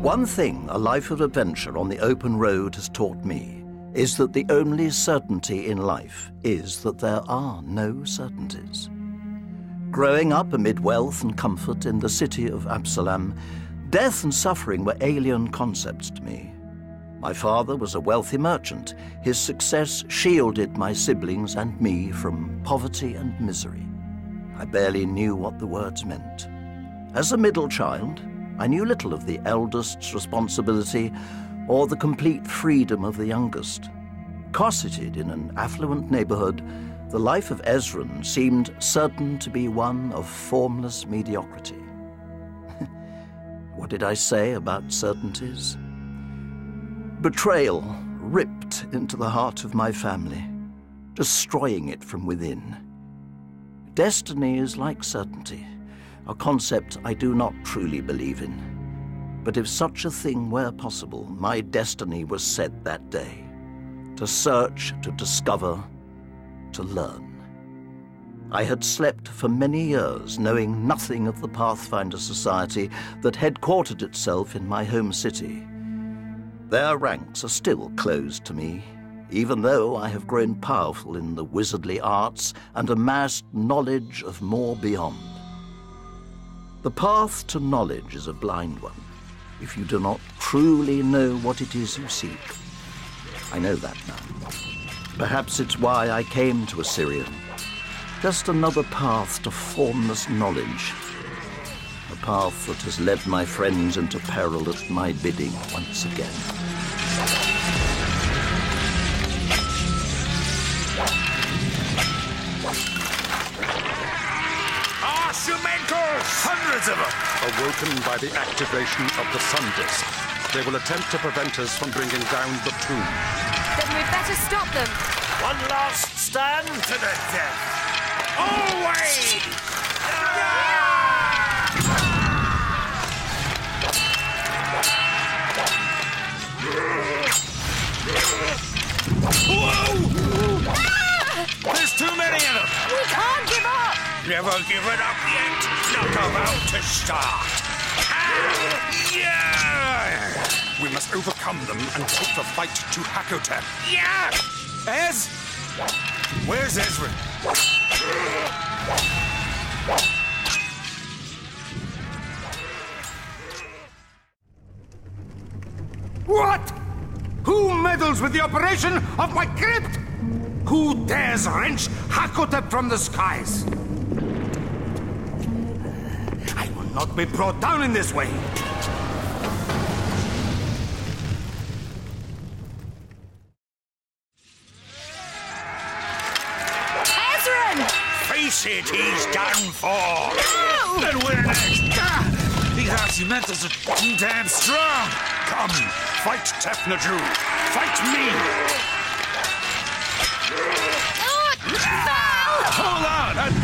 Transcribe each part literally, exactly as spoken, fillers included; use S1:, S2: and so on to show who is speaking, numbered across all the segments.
S1: One thing a life of adventure on the open road has taught me is that the only certainty in life is that there are no certainties. Growing up amid wealth and comfort in the city of Absalom, death and suffering were alien concepts to me. My father was a wealthy merchant. His success shielded my siblings and me from poverty and misery. I barely knew what the words meant. As a middle child, I knew little of the eldest's responsibility or the complete freedom of the youngest. Cosseted in an affluent neighborhood, the life of Ezran seemed certain to be one of formless mediocrity. What did I say about certainties? Betrayal ripped into the heart of my family, destroying it from within. Destiny is like certainty, a concept I do not truly believe in. But if such a thing were possible, my destiny was set that day. To search, to discover, to learn. I had slept for many years, knowing nothing of the Pathfinder Society that headquartered itself in my home city. Their ranks are still closed to me, even though I have grown powerful in the wizardly arts and amassed knowledge of more beyond. The path to knowledge is a blind one, if you do not truly know what it is you seek. I know that now. Perhaps it's why I came to Assyrian. Just another path to formless knowledge. A path that has led my friends into peril at my bidding once again.
S2: Arsumentals! Hundreds of them!
S3: Awoken by the activation of the Sun Disk, they will attempt to prevent us from bringing down the tomb.
S4: Then we'd better stop them.
S2: One last stand to the death. Always! Whoa!
S4: Ah!
S2: There's too many of them!
S4: We can't give up!
S2: Never given up yet. Not about to start. Ah! Yeah!
S3: We must overcome them and take the fight to Hakotep.
S2: Yeah! Ez? Where's Ezra? What? Who meddles with the operation of my crypt? Who dares wrench Hakotep from the skies? I will not be brought down in this way. Face it, he's done for!
S4: No!
S2: Then we're next! Ah, these Arsumentals are too damn strong!
S3: Come, fight Tefnaju! Fight me!
S4: Oh, no!
S2: Hold on! Uh,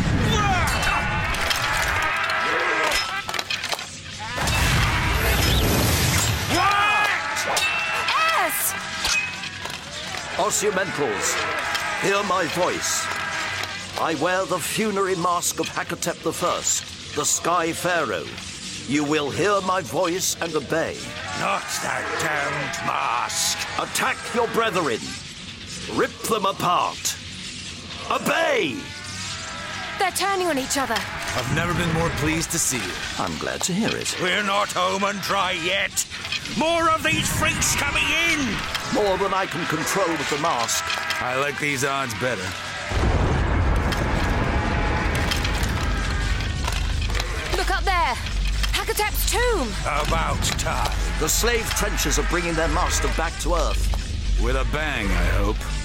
S4: Yes!
S2: what?
S1: Arsumentals, hear my voice. I wear the funerary mask of Hakotep the First, the Sky Pharaoh. You will hear my voice and obey.
S2: Not that damned mask!
S1: Attack your brethren. Rip them apart. Obey!
S4: They're turning on each other.
S5: I've never been more pleased to see you.
S1: I'm glad to hear it.
S2: We're not home and dry yet. More of these freaks coming in!
S1: More than I can control with the mask.
S5: I like these odds better.
S4: Look up there! Hakotep's tomb!
S2: About time.
S1: The slave trenches are bringing their master back to Earth.
S5: With a bang, I hope.